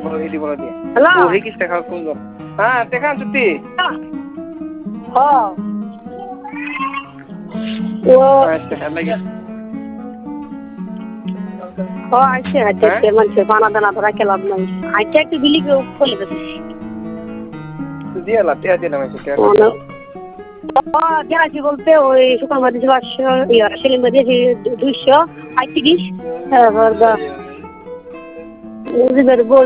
বলো হিদি বলো দিয়ে হ্যালো ও হিকিস টাকা কোন হ্যাঁ দেখান সত্যি হ্যাঁ ও আচ্ছা হ্যাঁ লাগে আচ্ছা আচ্ছা মানুষের পানা দানা ধরা খেলাম নাই আচ্ছা একটু বিলি খুলে দেবে দিয়ে লাতে আছে না সেটা দিয়েছি বলতে ওই শুকান মাছ 500 সেলিম দিয়েছি 235